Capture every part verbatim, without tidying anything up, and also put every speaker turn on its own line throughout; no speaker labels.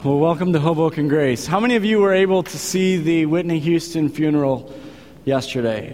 Well, welcome to Hoboken Grace. How many of you were able to see the Whitney Houston funeral yesterday?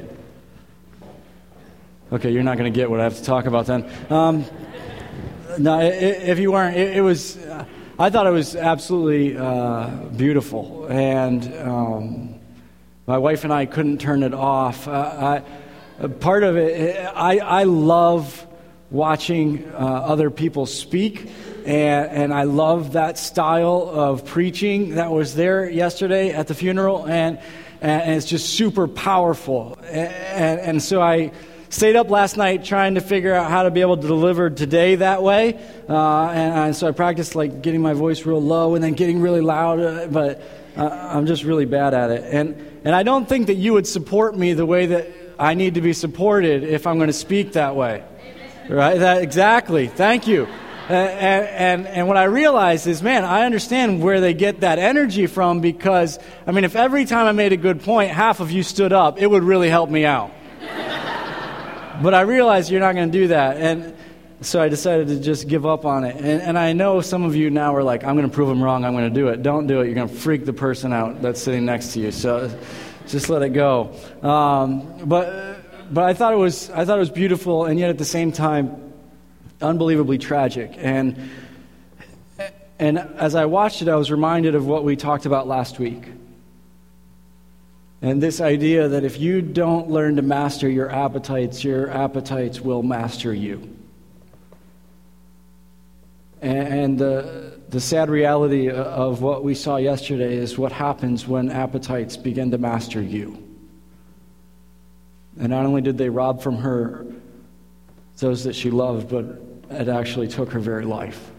Okay, you're not going to get what I have to talk about then. Um, no, if you weren't, it, it was, uh, I thought it was absolutely uh, beautiful. And um, my wife and I couldn't turn it off. Uh, I, part of it, I, I love watching uh, other people speak. And, and I love that style of preaching that was there yesterday at the funeral, and, and it's just super powerful. And, and so I stayed up last night trying to figure out how to be able to deliver today that way. Uh, and, and so I practiced like getting my voice real low and then getting really loud, uh, but uh, I'm just really bad at it. And and I don't think that you would support me the way that I need to be supported if I'm going to speak that way. Right? That, exactly. Thank you. And, and and what I realized is, man, I understand where they get that energy from, because, I mean, if every time I made a good point, half of you stood up, it would really help me out. But I realized you're not going to do that, and so I decided to just give up on it. And, and I know some of you now are like, I'm going to prove them wrong, I'm going to do it. Don't do it. You're going to freak the person out that's sitting next to you. So just let it go. Um, but but I thought it was I thought it was beautiful, and yet at the same time, unbelievably tragic. And and as I watched it, I was reminded of what we talked about last week. And this idea that if you don't learn to master your appetites, your appetites will master you. And the, the sad reality of what we saw yesterday is what happens when appetites begin to master you. And not only did they rob from her those that she loved, but it actually took her very life.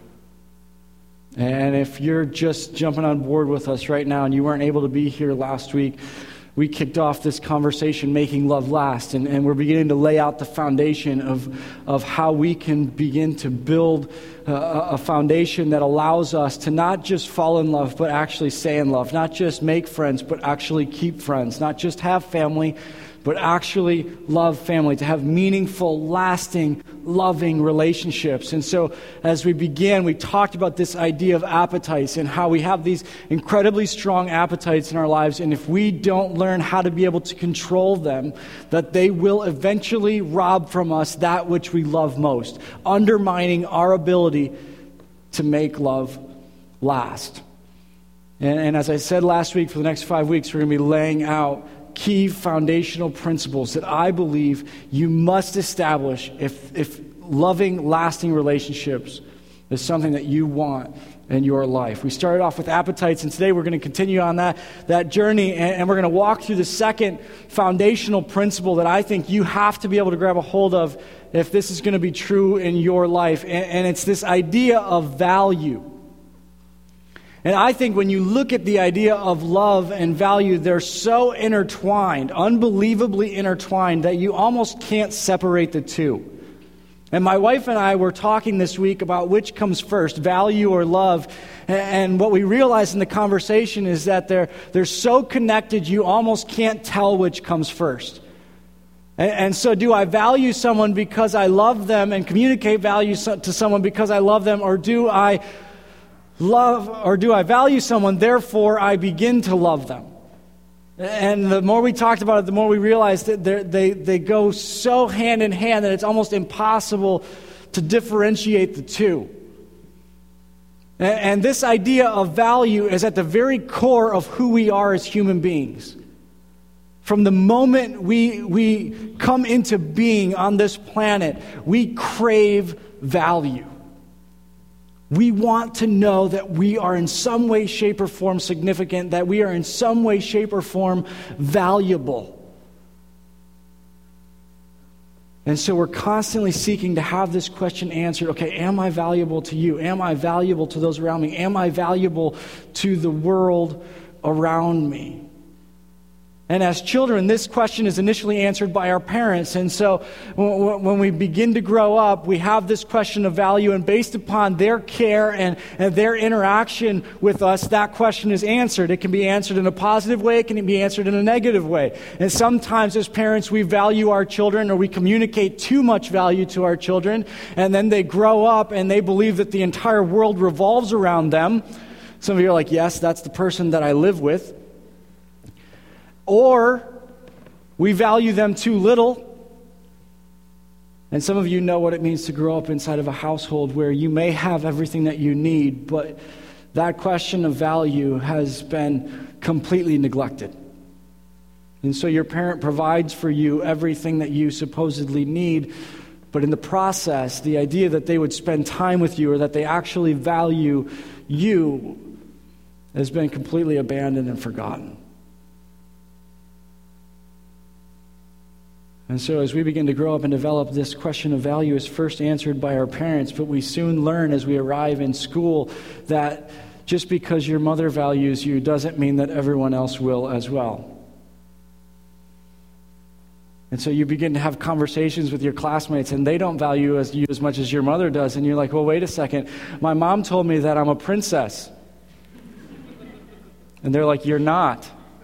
And if you're just jumping on board with us right now and you weren't able to be here last week, we kicked off this conversation, Making Love Last, and, and we're beginning to lay out the foundation of, of how we can begin to build a, a foundation that allows us to not just fall in love, but actually stay in love, not just make friends, but actually keep friends, not just have family, but actually love family, to have meaningful, lasting, loving relationships. And so as we began, we talked about this idea of appetites and how we have these incredibly strong appetites in our lives, and if we don't learn how to be able to control them, that they will eventually rob from us that which we love most, undermining our ability to make love last. And, and as I said last week, for the next five weeks, we're going to be laying out key foundational principles that I believe you must establish if, if loving, lasting relationships is something that you want in your life. We started off with appetites, and today we're going to continue on that, that journey, and, and we're going to walk through the second foundational principle that I think you have to be able to grab a hold of if this is going to be true in your life, and, and it's this idea of value. And I think when you look at the idea of love and value, they're so intertwined, unbelievably intertwined, that you almost can't separate the two. And my wife and I were talking this week about which comes first, value or love. And what we realized in the conversation is that they're, they're so connected you almost can't tell which comes first. And, and so do I value someone because I love them and communicate value to someone because I love them, or do I love, or do I value someone, therefore I begin to love them? And the more we talked about it, the more we realized that they they go so hand in hand that it's almost impossible to differentiate the two. And, and this idea of value is at the very core of who we are as human beings. From the moment we we come into being on this planet, we crave value. We want to know that we are in some way, shape, or form significant, that we are in some way, shape, or form valuable. And so we're constantly seeking to have this question answered. Okay, am I valuable to you? Am I valuable to those around me? Am I valuable to the world around me? And as children, this question is initially answered by our parents. And so when we begin to grow up, we have this question of value, and based upon their care and, and their interaction with us, that question is answered. It can be answered in a positive way, it can be answered in a negative way. And sometimes as parents, we value our children, or we communicate too much value to our children, and then they grow up and they believe that the entire world revolves around them. Some of you are like, yes, that's the person that I live with. Or we value them too little. And some of you know what it means to grow up inside of a household where you may have everything that you need, but that question of value has been completely neglected. And so your parent provides for you everything that you supposedly need, but in the process, the idea that they would spend time with you or that they actually value you has been completely abandoned and forgotten. And so as we begin to grow up and develop, this question of value is first answered by our parents, but we soon learn as we arrive in school that just because your mother values you doesn't mean that everyone else will as well. And so you begin to have conversations with your classmates, and they don't value as you as much as your mother does, and you're like, well, wait a second, my mom told me that I'm a princess. And they're like, you're not.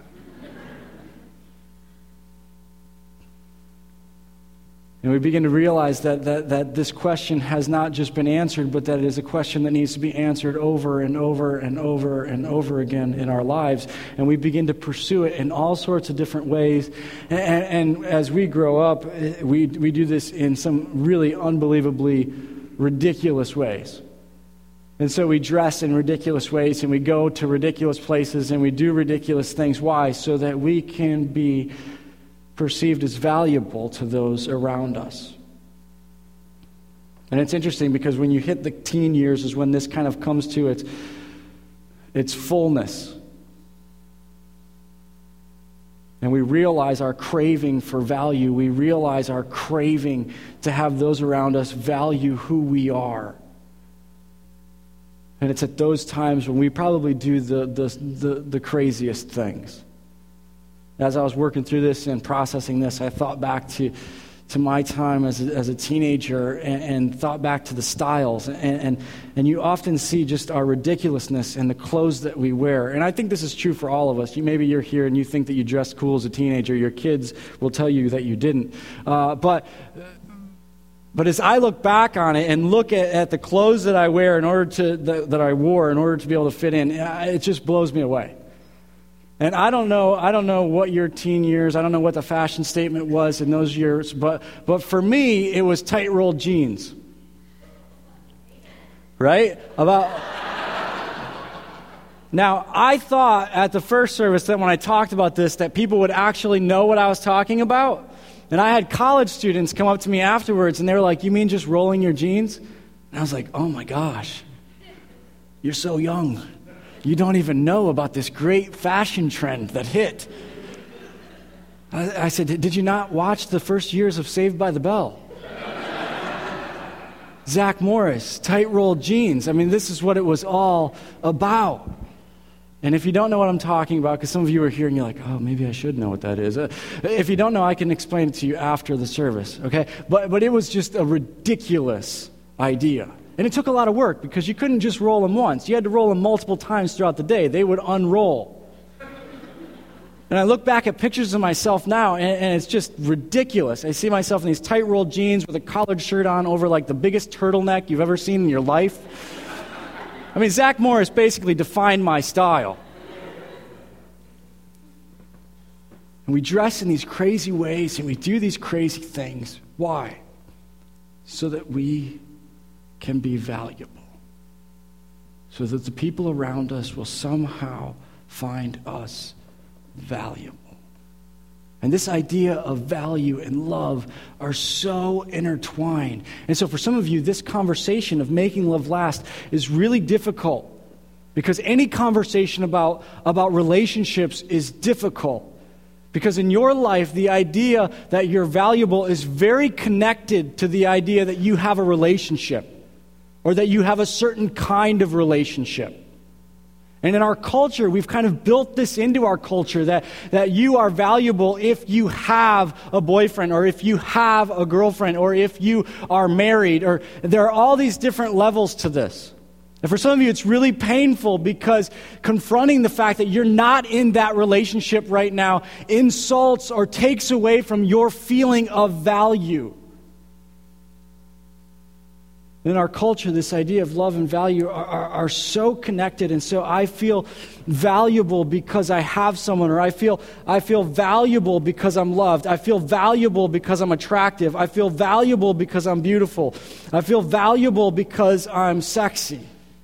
And we begin to realize that, that that this question has not just been answered, but that it is a question that needs to be answered over and over and over and over again in our lives. And we begin to pursue it in all sorts of different ways. And, and as we grow up, we, we do this in some really unbelievably ridiculous ways. And so we dress in ridiculous ways, and we go to ridiculous places, and we do ridiculous things. Why? So that we can be perceived as valuable to those around us. And it's interesting because when you hit the teen years is when this kind of comes to its, its fullness. And we realize our craving for value. We realize our craving to have those around us value who we are. And it's at those times when we probably do the the, the, the craziest things. As I was working through this and processing this, I thought back to, to my time as a, as a teenager and, and thought back to the styles. And, and, and you often see just our ridiculousness in the clothes that we wear. And I think this is true for all of us. You, maybe you're here and you think that you dressed cool as a teenager. Your kids will tell you that you didn't. Uh, but... But as I look back on it and look at, at the clothes that I wear in order to that, that I wore in order to be able to fit in, it just blows me away. And I don't know, I don't know what your teen years, I don't know what the fashion statement was in those years, but but for me, it was tight rolled jeans. Right? About Now, I thought at the first service that when I talked about this that people would actually know what I was talking about. And I had college students come up to me afterwards, and they were like, you mean just rolling your jeans? And I was like, oh my gosh, you're so young. You don't even know about this great fashion trend that hit. I, I said, did you not watch the first years of Saved by the Bell? Zach Morris, tight-rolled jeans. I mean, this is what it was all about. And if you don't know what I'm talking about, because some of you are here and you're like, oh, maybe I should know what that is. Uh, if you don't know, I can explain it to you after the service, okay? But but it was just a ridiculous idea. And it took a lot of work because you couldn't just roll them once. You had to roll them multiple times throughout the day. They would unroll. And I look back at pictures of myself now, and, and it's just ridiculous. I see myself in these tight-rolled jeans with a collared shirt on over like the biggest turtleneck you've ever seen in your life. I mean, Zach Morris basically defined my style. And we dress in these crazy ways and we do these crazy things. Why? So that we can be valuable. So that the people around us will somehow find us valuable. And this idea of value and love are so intertwined. And so for some of you, this conversation of making love last is really difficult because any conversation about, about relationships is difficult. Because in your life, the idea that you're valuable is very connected to the idea that you have a relationship or that you have a certain kind of relationship. And in our culture, we've kind of built this into our culture that, that you are valuable if you have a boyfriend or if you have a girlfriend or if you are married. Or there are all these different levels to this. And for some of you, it's really painful because confronting the fact that you're not in that relationship right now insults or takes away from your feeling of value. In our culture, this idea of love and value are, are, are so connected, and so I feel valuable because I have someone, or I feel I feel valuable because I'm loved. I feel valuable because I'm attractive. I feel valuable because I'm beautiful. I feel valuable because I'm sexy.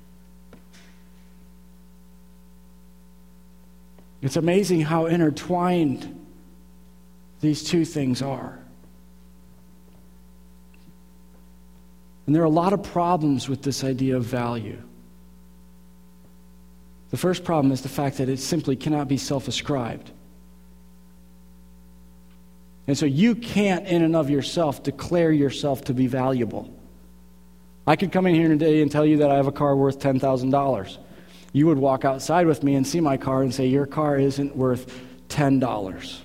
It's amazing how intertwined these two things are. And there are a lot of problems with this idea of value. The first problem is the fact that it simply cannot be self-ascribed. And so you can't, in and of yourself, declare yourself to be valuable. I could come in here today and tell you that I have a car worth ten thousand dollars. You would walk outside with me and see my car and say, your car isn't worth ten dollars.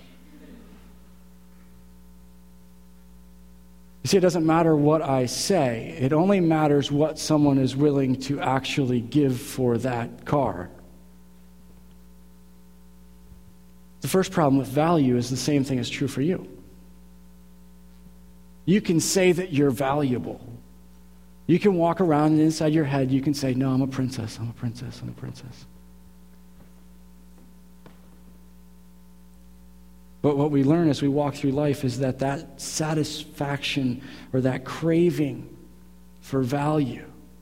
You see, it doesn't matter what I say. It only matters what someone is willing to actually give for that car. The first problem with value is the same thing is true for you. You can say that you're valuable. You can walk around and inside your head you can say, no, I'm a princess, I'm a princess, I'm a princess. But what we learn as we walk through life is that that satisfaction or that craving for value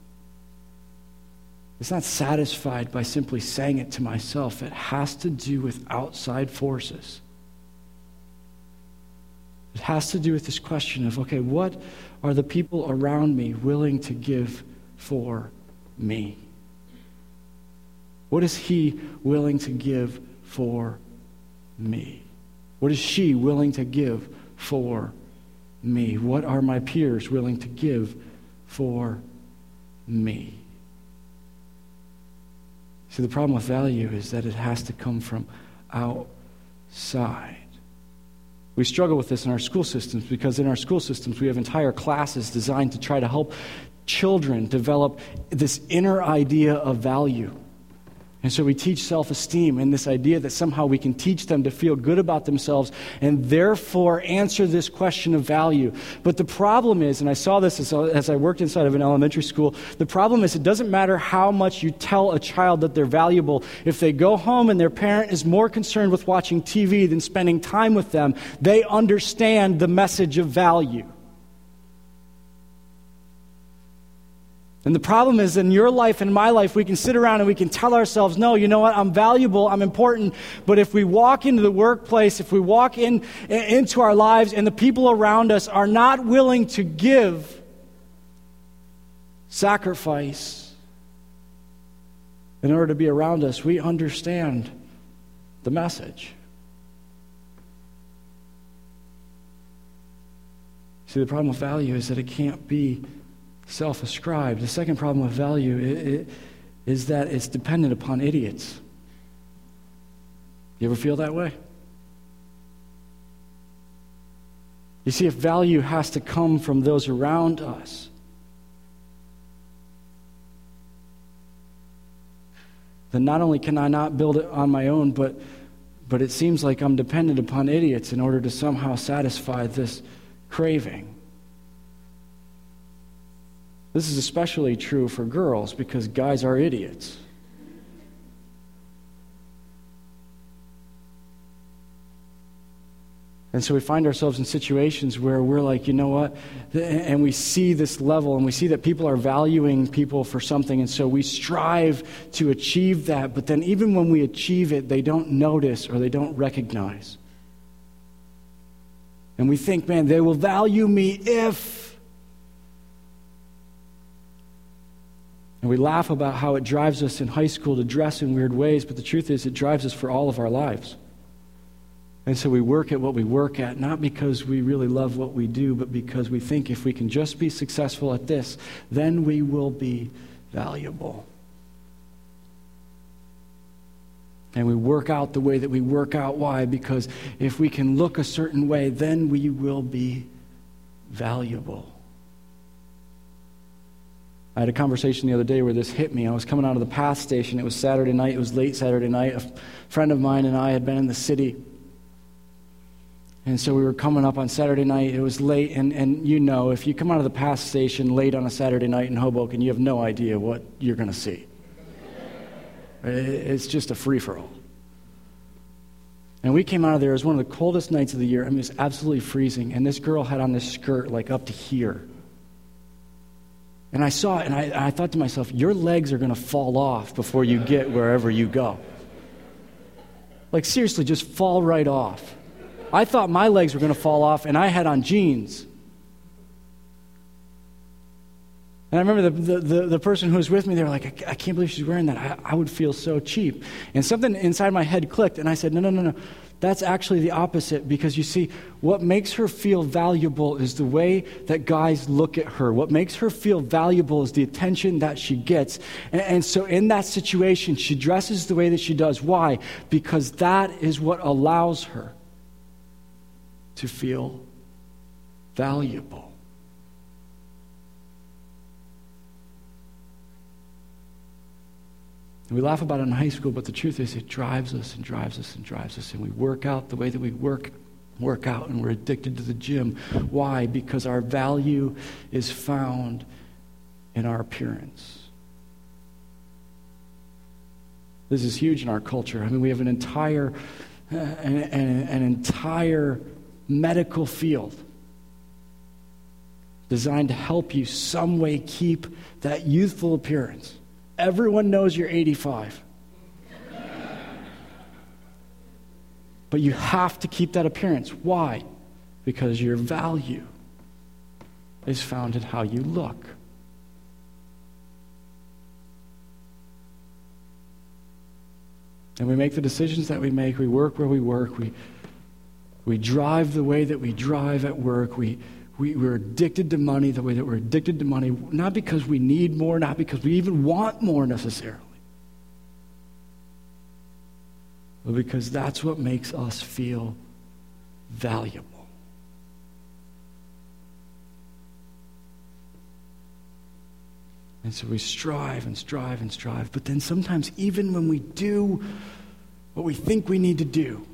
is not satisfied by simply saying it to myself. It has to do with outside forces. It has to do with this question of, okay, what are the people around me willing to give for me? What is he willing to give for me? What is she willing to give for me? What are my peers willing to give for me? See, the problem with value is that it has to come from outside. We struggle with this in our school systems because in our school systems we have entire classes designed to try to help children develop this inner idea of value. And so we teach self-esteem and this idea that somehow we can teach them to feel good about themselves and therefore answer this question of value. But the problem is, and I saw this as, as I worked inside of an elementary school, the problem is it doesn't matter how much you tell a child that they're valuable. If they go home and their parent is more concerned with watching T V than spending time with them, they understand the message of value. And the problem is in your life and my life, we can sit around and we can tell ourselves, no, you know what, I'm valuable, I'm important. But if we walk into the workplace, if we walk in into our lives and the people around us are not willing to give sacrifice in order to be around us, we understand the message. See, the problem with value is that it can't be self-ascribed. The second problem with value it, it, is that it's dependent upon idiots. You ever feel that way? You see, if value has to come from those around us, then not only can I not build it on my own, but, but it seems like I'm dependent upon idiots in order to somehow satisfy this craving. This is especially true for girls because guys are idiots. And so we find ourselves in situations where we're like, you know what? And we see this level and we see that people are valuing people for something. And so we strive to achieve that. But then even when we achieve it, they don't notice or they don't recognize. And we think, man, they will value me if... And we laugh about how it drives us in high school to dress in weird ways, but the truth is it drives us for all of our lives. And so we work at what we work at, not because we really love what we do, but because we think if we can just be successful at this, then we will be valuable. And we work out the way that we work out. Why? Because if we can look a certain way, then we will be valuable. I had a conversation the other day where this hit me. I was coming out of the PATH station. It was Saturday night. It was late Saturday night. A friend of mine and I had been in the city. And so we were coming up on Saturday night. It was late, and, and you know, if you come out of the pass station late on a Saturday night in Hoboken, you have no idea what you're going to see. It's just a free-for-all. And we came out of there. It was one of the coldest nights of the year. I mean, it was absolutely freezing. And this girl had on this skirt like up to here. And I saw it, and I, I thought to myself, your legs are going to fall off before you get wherever you go. Like, seriously, just fall right off. I thought my legs were going to fall off, and I had on jeans. And I remember the, the, the, the person who was with me, they were like, I, I can't believe she's wearing that. I, I would feel so cheap. And something inside my head clicked, and I said, no, no, no, no. That's actually the opposite, because you see, what makes her feel valuable is the way that guys look at her. What makes her feel valuable is the attention that she gets. And, and so in that situation, she dresses the way that she does. Why? Because that is what allows her to feel valuable. And we laugh about it in high school, but the truth is it drives us and drives us and drives us. And we work out the way that we work, work out, and we're addicted to the gym. Why? Because our value is found in our appearance. This is huge in our culture. I mean, we have an entire, uh, an, an, an entire medical field designed to help you some way keep that youthful appearance. Everyone knows you're eighty-five. But you have to keep that appearance. Why? Because your value is found in how you look. And we make the decisions that we make. We work where we work. We, we drive the way that we drive at work. We We, we're addicted to money the way that we're addicted to money, not because we need more, not because we even want more necessarily, but because that's what makes us feel valuable. And so we strive and strive and strive, but then sometimes even when we do what we think we need to do,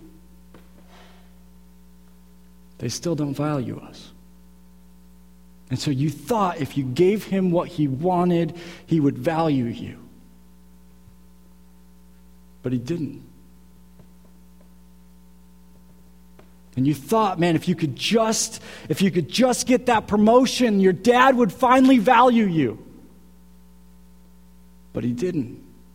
they still don't value us. And so you thought if you gave him what he wanted, he would value you. But he didn't. And you thought, man, if you could just, if you could just get that promotion, your dad would finally value you. But he didn't.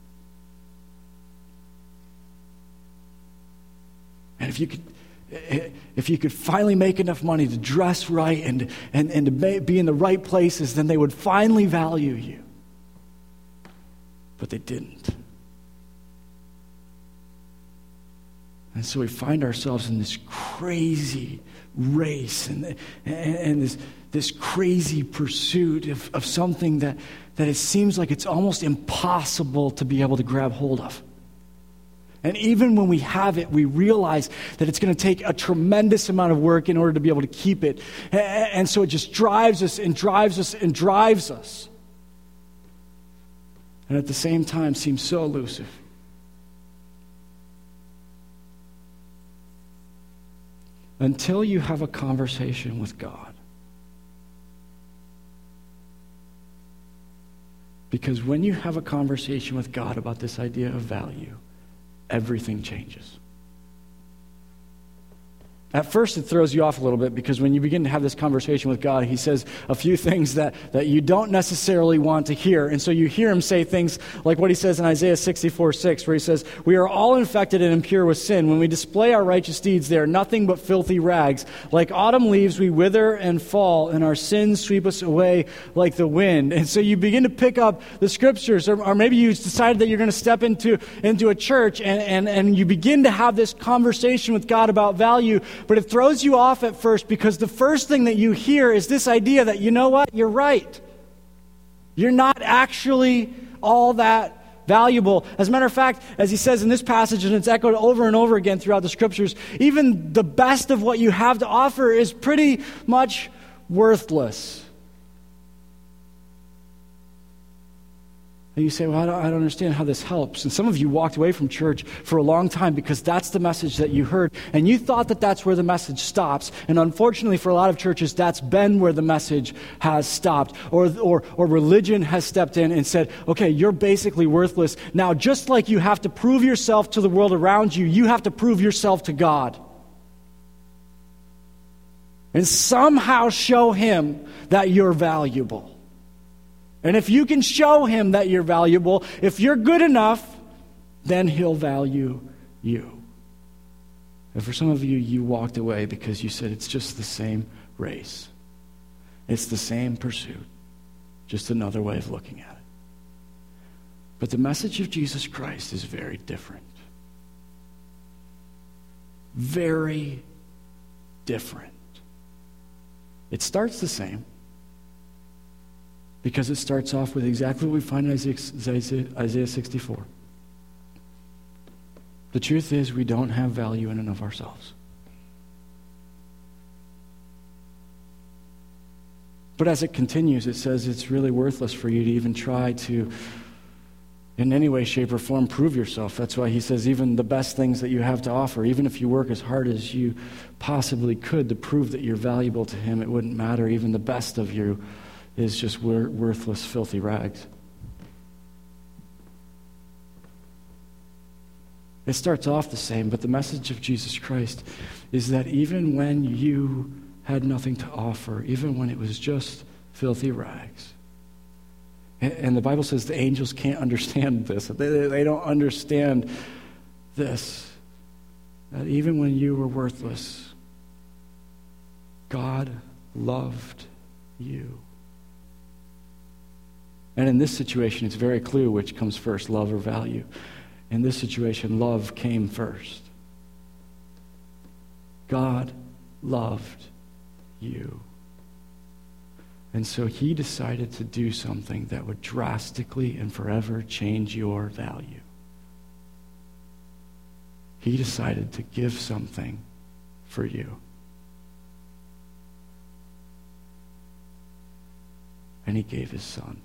And if you could If you could finally make enough money to dress right and, and, and to be in the right places, then they would finally value you. But they didn't. And so we find ourselves in this crazy race and, and, and this, this crazy pursuit of, of something that, that it seems like it's almost impossible to be able to grab hold of. And even when we have it, we realize that it's going to take a tremendous amount of work in order to be able to keep it. And so it just drives us and drives us and drives us. And at the same time seems so elusive. Until you have a conversation with God. Because when you have a conversation with God about this idea of value, everything changes. At first, it throws you off a little bit because when you begin to have this conversation with God, he says a few things that, that you don't necessarily want to hear. And so you hear him say things like what he says in Isaiah sixty-four six, where he says, "We are all infected and impure with sin. When we display our righteous deeds, they are nothing but filthy rags. Like autumn leaves, we wither and fall, and our sins sweep us away like the wind." And so you begin to pick up the scriptures, or, or maybe you decided that you're going to step into, into a church, and, and, and you begin to have this conversation with God about value. But it throws you off at first because the first thing that you hear is this idea that, you know what, you're right. You're not actually all that valuable. As a matter of fact, as he says in this passage, and it's echoed over and over again throughout the scriptures, even the best of what you have to offer is pretty much worthless. And you say, well, I don't, I don't understand how this helps. And some of you walked away from church for a long time because that's the message that you heard. And you thought that that's where the message stops. And unfortunately for a lot of churches, that's been where the message has stopped. Or, or, or religion has stepped in and said, okay, you're basically worthless. Now, just like you have to prove yourself to the world around you, you have to prove yourself to God. And somehow show him that you're valuable. And if you can show him that you're valuable, if you're good enough, then he'll value you. And for some of you, you walked away because you said it's just the same race. It's the same pursuit, just another way of looking at it. But the message of Jesus Christ is very different. Very different. It starts the same. Because it starts off with exactly what we find in Isaiah, Isaiah sixty-four. The truth is, we don't have value in and of ourselves. But as it continues, it says it's really worthless for you to even try to, in any way, shape, or form, prove yourself. That's why he says even the best things that you have to offer, even if you work as hard as you possibly could to prove that you're valuable to him, it wouldn't matter. Even the best of you is just wor- worthless, filthy rags. It starts off the same, but the message of Jesus Christ is that even when you had nothing to offer, even when it was just filthy rags, and, and the Bible says the angels can't understand this. They, they don't understand this. That even when you were worthless, God loved you. And in this situation, it's very clear which comes first, love or value. In this situation, love came first. God loved you. And so he decided to do something that would drastically and forever change your value. He decided to give something for you. And he gave his son.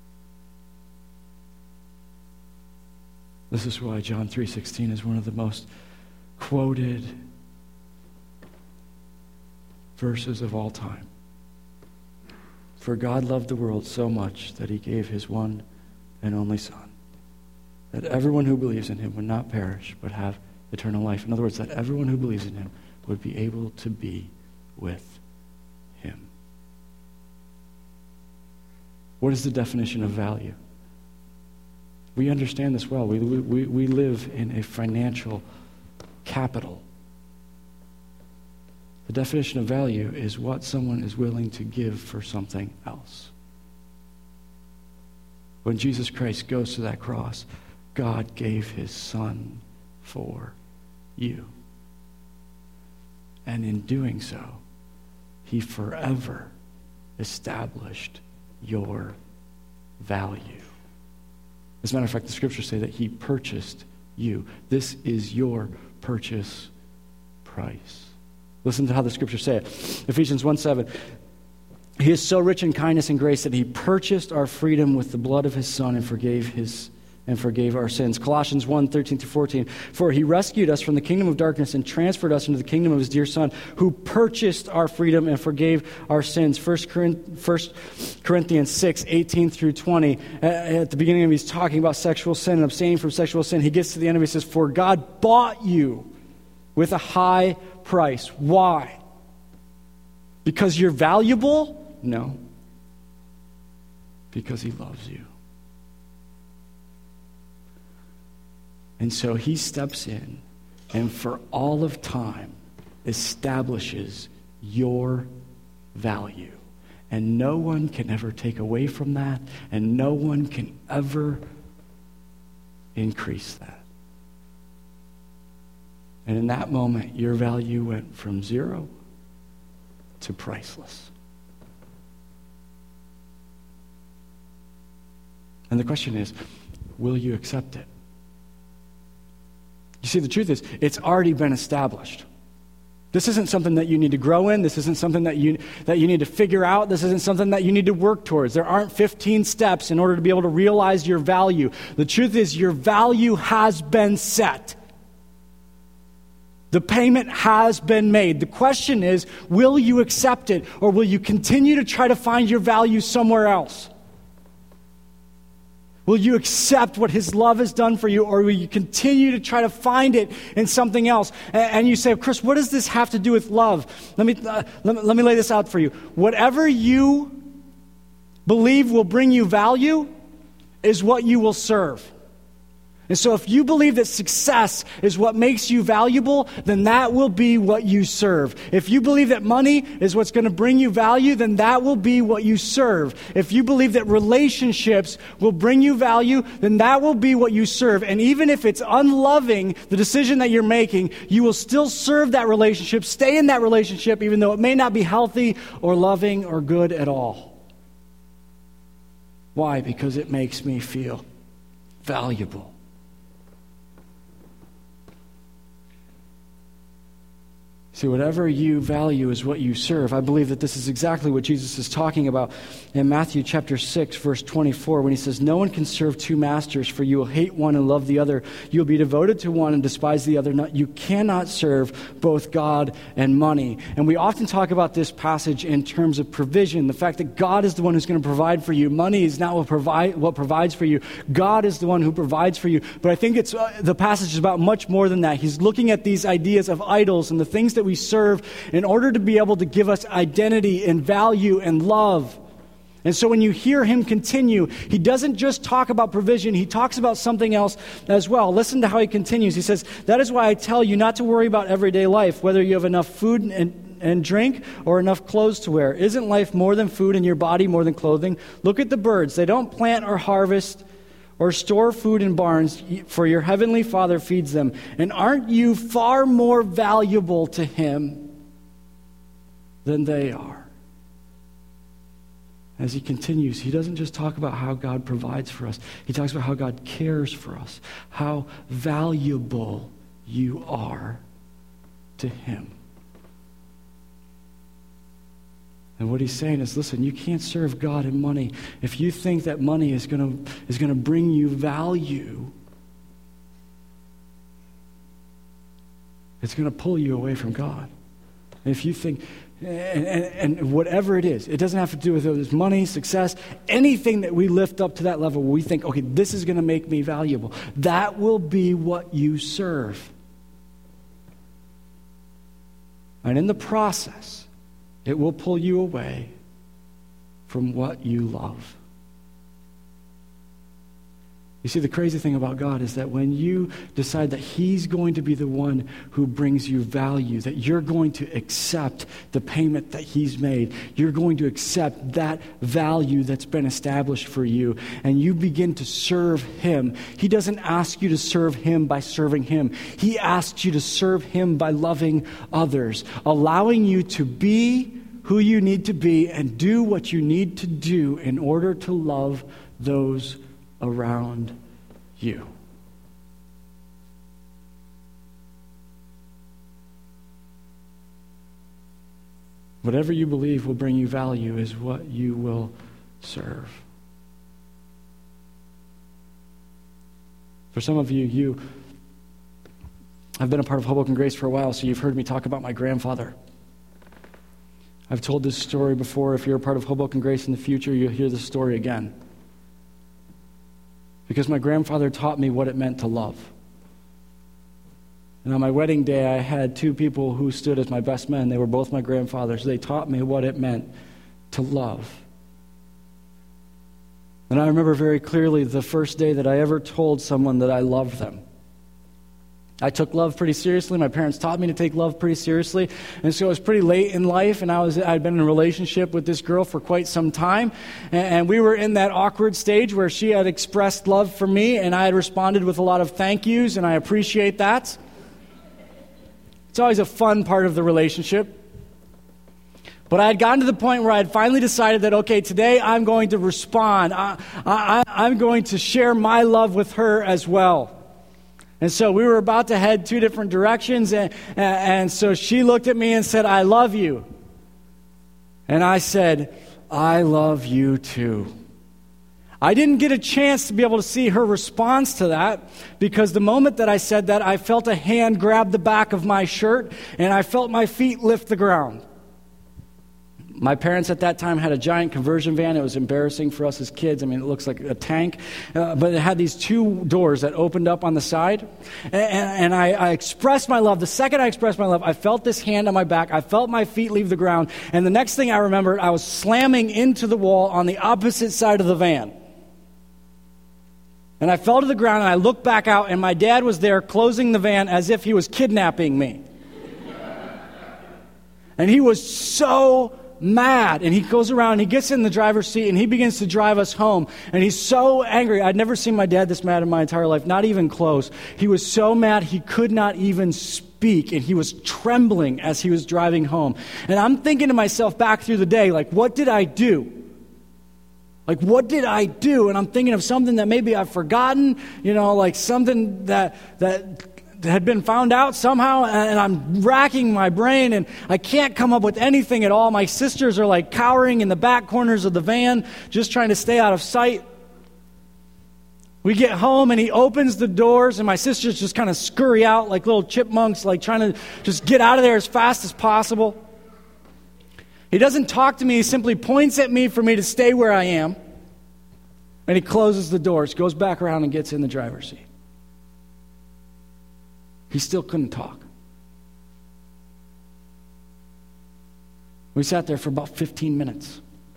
This is why John three sixteen is one of the most quoted verses of all time. For God loved the world so much that he gave his one and only Son, that everyone who believes in him would not perish but have eternal life. In other words, that everyone who believes in him would be able to be with him. What is the definition of value? We understand this well. We, we, we live in a financial capital. The definition of value is what someone is willing to give for something else. When Jesus Christ goes to that cross, God gave his son for you. And in doing so, he forever established your value. As a matter of fact, the scriptures say that he purchased you. This is your purchase price. Listen to how the scriptures say it. Ephesians one seven. He is so rich in kindness and grace that he purchased our freedom with the blood of his son and forgave his and forgave our sins. Colossians one thirteen through fourteen. For he rescued us from the kingdom of darkness and transferred us into the kingdom of his dear Son, who purchased our freedom and forgave our sins. First Corinthians six eighteen through twenty. At the beginning of it, he's talking about sexual sin and abstaining from sexual sin. He gets to the end of it, he says, for God bought you with a high price. Why? Because you're valuable? No. Because he loves you. And so he steps in and for all of time establishes your value. And no one can ever take away from that, and no one can ever increase that. And in that moment, your value went from zero to priceless. And the question is, will you accept it? You see, the truth is, it's already been established. This isn't something that you need to grow in. This isn't something that you that you need to figure out. This isn't something that you need to work towards. There aren't fifteen steps in order to be able to realize your value. The truth is, your value has been set. The payment has been made. The question is, will you accept it, or will you continue to try to find your value somewhere else? Will you accept what his love has done for you, or will you continue to try to find it in something else? And you say, Chris, what does this have to do with love? Let me, uh, let me, let me lay this out for you. Whatever you believe will bring you value is what you will serve. And so if you believe that success is what makes you valuable, then that will be what you serve. If you believe that money is what's going to bring you value, then that will be what you serve. If you believe that relationships will bring you value, then that will be what you serve. And even if it's unloving, the decision that you're making, you will still serve that relationship, stay in that relationship, even though it may not be healthy or loving or good at all. Why? Because it makes me feel valuable. See, whatever you value is what you serve. I believe that this is exactly what Jesus is talking about in Matthew chapter six, verse twenty-four, when he says, no one can serve two masters, for you will hate one and love the other. You will be devoted to one and despise the other. You cannot serve both God and money. And we often talk about this passage in terms of provision, the fact that God is the one who's going to provide for you. Money is not what, provide, what provides for you. God is the one who provides for you. But I think it's uh, the passage is about much more than that. He's looking at these ideas of idols and the things that we serve in order to be able to give us identity and value and love. And so when you hear him continue, he doesn't just talk about provision, he talks about something else as well. Listen to how he continues. He says, that is why I tell you not to worry about everyday life, whether you have enough food and, and drink or enough clothes to wear. Isn't life more than food and your body more than clothing? Look at the birds. They don't plant or harvest or store food in barns, for your heavenly Father feeds them. And aren't you far more valuable to him than they are? As he continues, he doesn't just talk about how God provides for us. He talks about how God cares for us, how valuable you are to him. And what he's saying is, listen, you can't serve God and money. If you think that money is going to is going to bring you value, it's going to pull you away from God. And if you think, and, and, and whatever it is, it doesn't have to do with whether it's money, success, anything that we lift up to that level where we think, okay, this is going to make me valuable. That will be what you serve. And in the process, it will pull you away from what you love. You see, the crazy thing about God is that when you decide that he's going to be the one who brings you value, that you're going to accept the payment that he's made, you're going to accept that value that's been established for you, and you begin to serve him. He doesn't ask you to serve him by serving him. He asks you to serve him by loving others, allowing you to be who you need to be and do what you need to do in order to love those around you. Whatever you believe will bring you value is what you will serve. For some of you, you I've been a part of Hoboken Grace for a while, so you've heard me talk about my grandfather. I've told this story before. If you're a part of Hoboken Grace in the future, you'll hear this story again. Because my grandfather taught me what it meant to love. And on my wedding day, I had two people who stood as my best men. They were both my grandfathers. They taught me what it meant to love. And I remember very clearly the first day that I ever told someone that I loved them. I took love pretty seriously. My parents taught me to take love pretty seriously. And so it was pretty late in life, and I was, I'd been in a relationship with this girl for quite some time. And, and we were in that awkward stage where she had expressed love for me, and I had responded with a lot of thank yous, and I appreciate that. It's always a fun part of the relationship. But I had gotten to the point where I had finally decided that, okay, today I'm going to respond. I, I, I'm going to share my love with her as well. And so we were about to head two different directions, and, and so she looked at me and said, "I love you." And I said, "I love you too." I didn't get a chance to be able to see her response to that, because the moment that I said that, I felt a hand grab the back of my shirt, and I felt my feet lift the ground. My parents at that time had a giant conversion van. It was embarrassing for us as kids. I mean, it looks like a tank. Uh, but it had these two doors that opened up on the side. And, and I, I expressed my love. The second I expressed my love, I felt this hand on my back. I felt my feet leave the ground. And the next thing I remembered, I was slamming into the wall on the opposite side of the van. And I fell to the ground, and I looked back out, and my dad was there closing the van as if he was kidnapping me. And he was so mad, and he goes around, and he gets in the driver's seat, and he begins to drive us home, and he's so angry. I'd never seen my dad this mad in my entire life, not even close. He was so mad he could not even speak, and he was trembling as he was driving home. And I'm thinking to myself back through the day, like, what did I do? Like, what did I do? And I'm thinking of something that maybe I've forgotten, you know, like something that that had been found out somehow, and I'm racking my brain, and I can't come up with anything at all. My sisters are like cowering in the back corners of the van, just trying to stay out of sight. We get home, and he opens the doors, and my sisters just kind of scurry out like little chipmunks, like trying to just get out of there as fast as possible. He doesn't talk to me. He simply points at me for me to stay where I am, and he closes the doors, goes back around, and gets in the driver's seat. He still couldn't talk. We sat there for about fifteen minutes.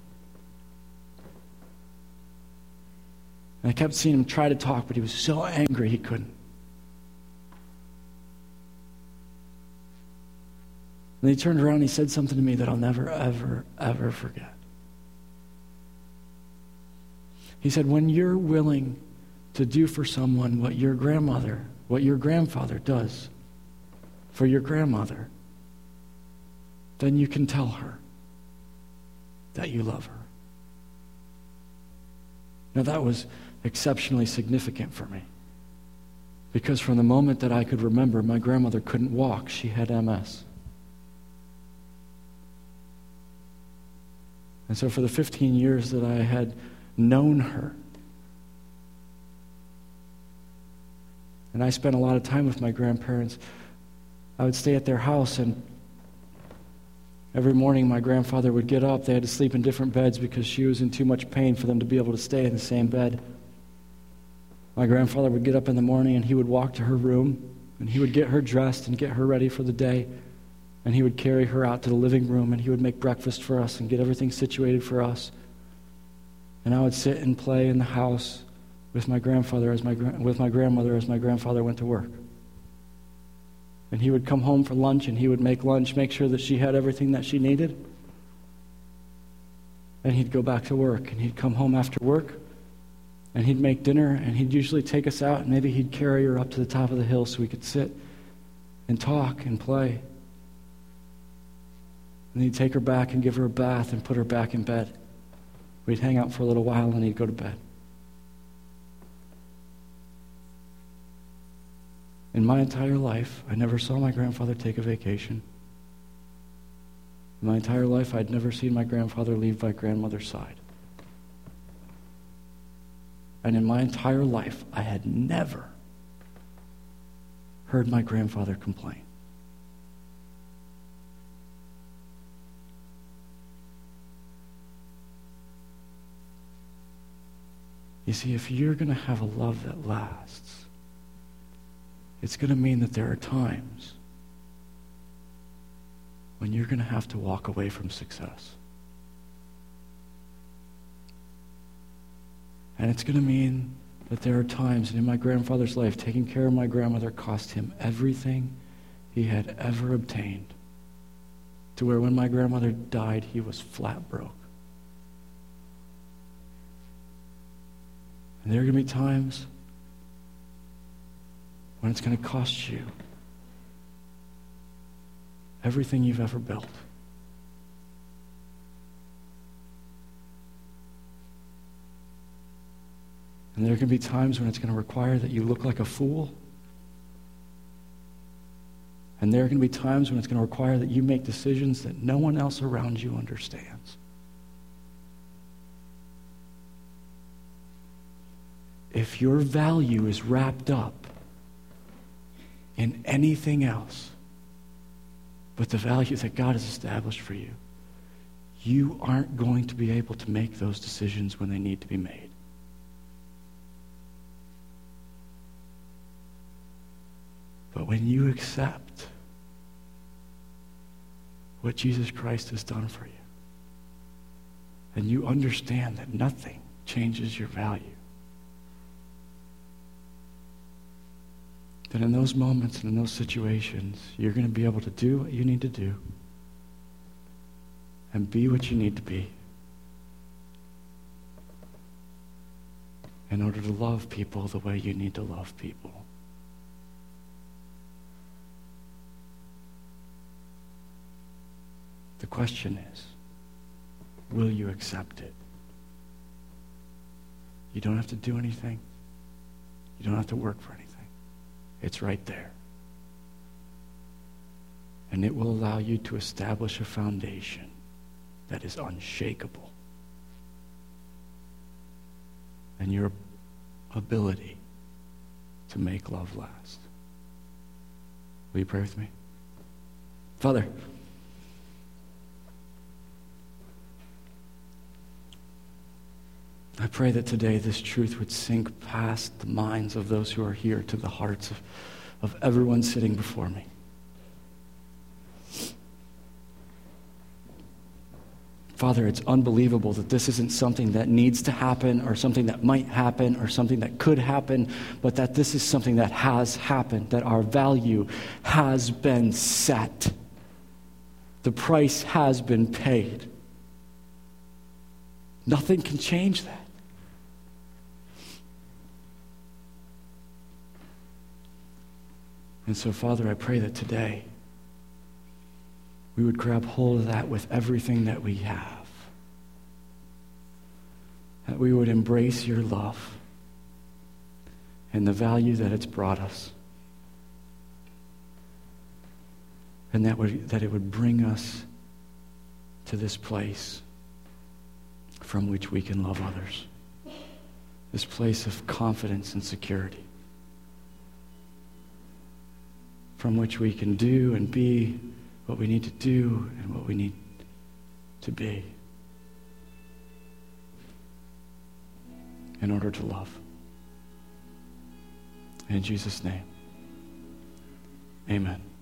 And I kept seeing him try to talk, but he was so angry he couldn't. And he turned around and he said something to me that I'll never, ever, ever forget. He said, "When you're willing to do for someone what your grandmother, what your grandfather does for your grandmother, then you can tell her that you love her." Now that was exceptionally significant for me, because from the moment that I could remember, my grandmother couldn't walk. She had M S. And so for the fifteen years that I had known her, and I spent a lot of time with my grandparents, I would stay at their house, and every morning my grandfather would get up. They had to sleep in different beds because she was in too much pain for them to be able to stay in the same bed. My grandfather would get up in the morning, and he would walk to her room, and he would get her dressed and get her ready for the day. And he would carry her out to the living room, and he would make breakfast for us and get everything situated for us. And I would sit and play in the house with my grandfather as my with my grandmother as my grandfather went to work. And he would come home for lunch, and he would make lunch, make sure that she had everything that she needed. And he'd go back to work, and he'd come home after work, and he'd make dinner, and he'd usually take us out, and maybe he'd carry her up to the top of the hill so we could sit and talk and play. And he'd take her back and give her a bath and put her back in bed. We'd hang out for a little while, and he'd go to bed. In my entire life, I never saw my grandfather take a vacation. In my entire life, I'd never seen my grandfather leave my grandmother's side. And in my entire life, I had never heard my grandfather complain. You see, if you're going to have a love that lasts, it's going to mean that there are times when you're going to have to walk away from success. And it's going to mean that there are times, and in my grandfather's life, taking care of my grandmother cost him everything he had ever obtained, to where when my grandmother died, he was flat broke. And there are going to be times when it's going to cost you everything you've ever built. And there are going to be times when it's going to require that you look like a fool And there are going to be times when it's going to require that you make decisions that no one else around you understands. If your value is wrapped up in anything else but the value that God has established for you, you aren't going to be able to make those decisions when they need to be made. But when you accept what Jesus Christ has done for you, and you understand that nothing changes your value, then in those moments and in those situations, you're going to be able to do what you need to do and be what you need to be in order to love people the way you need to love people. The question is, will you accept it? You don't have to do anything. You don't have to work for anything. It's right there. And it will allow you to establish a foundation that is unshakable. And your ability to make love last. Will you pray with me? Father, I pray that today this truth would sink past the minds of those who are here to the hearts of, of everyone sitting before me. Father, it's unbelievable that this isn't something that needs to happen or something that might happen or something that could happen, but that this is something that has happened, that our value has been set. The price has been paid. Nothing can change that. And so, Father, I pray that today we would grab hold of that with everything that we have. That we would embrace your love and the value that it's brought us. And that would, that it would bring us to this place from which we can love others. This place of confidence and security. From which we can do and be what we need to do and what we need to be in order to love. In Jesus' name, amen.